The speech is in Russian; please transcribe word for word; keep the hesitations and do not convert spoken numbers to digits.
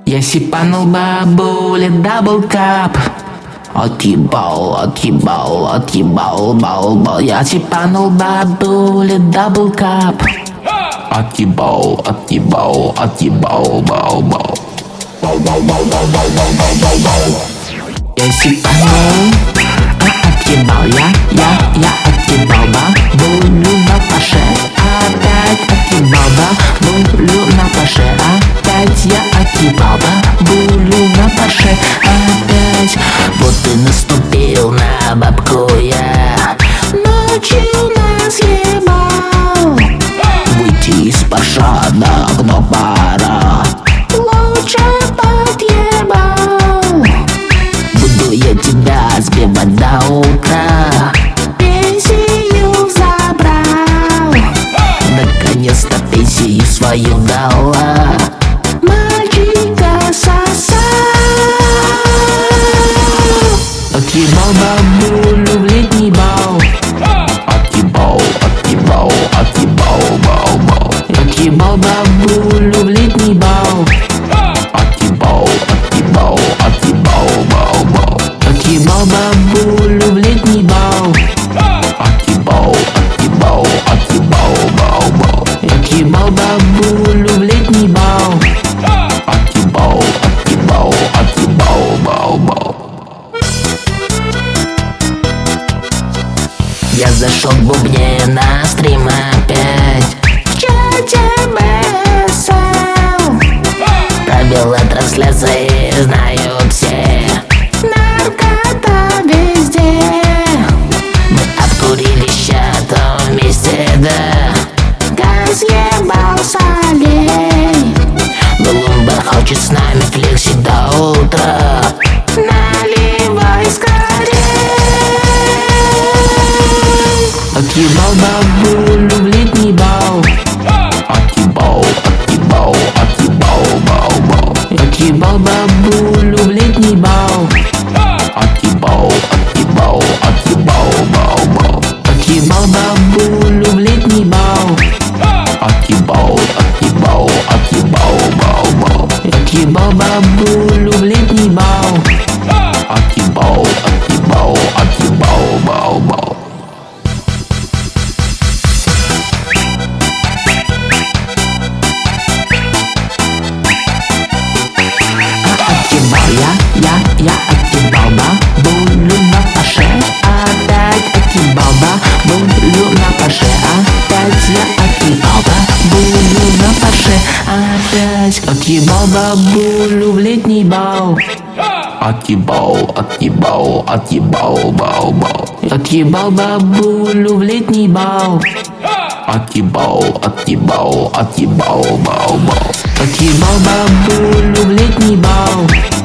Я сипанул бабуле даблкап. Отъебал, отъебал, отъебал, бал, бал. Я сипанул бабуле даблкап. Отъебал, отъебал, отъебал, бал, бал. Бал, бал, бал, бал, бал, бал, бал, бал, бал. Я сипанул, а отъебал я, я, я отъебал бабулю на паше. Опять отъебал бабулю на паше. Опять я отъебал бабулю на паше. Опять. Вот и наступил на бабку я. Ночью нас ебал. Выйти из паша давно пора. Лучше подъебал. Буду я тебя сбивать до утра. Пенсию забрал. Наконец-то пенсию свою дала. Мальчика сосал. Отъебал бабулю в летний бал. Отъебал, отъебал, отъебал, бал, бал. Отъебал бабулю в летний бал. Отъебал, отъебал, отъебал, бал, бал. Отъебал бабулю в летний бал. Отъебал, отъебал, отъебал, бал, бал. Отъебал бабулю в летний бал. Отъебал, отъебал, отъебал, бал, бал. Я зашел к бубне на стрим опять. В чате бэ эс эм. Правила трансляции знают все. Наркота везде. Мы обкурили счета вместе, да. Газ ебал солей. Глумбер хочет с нами флексить до утра. Наливай скорей. Отъебал бабулю в летний бал. Отъебал, отъебал, отъебал, бал, бал. Отъебал бабулю в летний бал. Отъебал, отъебал, отъебал, бал, бал. Отъебал бабулю в летний бал. Отъебал, отъебал, отъебал, бал, бал. Отъебал бабулю в летний бал. Отъебал, отъебал, отъебал, бал, бал. Я, я, я отъебал бабулю на паше. Опять отъебал бабулю на паше. Опять я отъебал бабулю на паше. Опять отъебал бабулю в летний бал. Отъебал, отъебал, отъебал, бал, бал. Отъебал бабулю в летний бал. Отъебал, отъебал, отъебал, бал, бал. Отъебал бабулю в летний бал.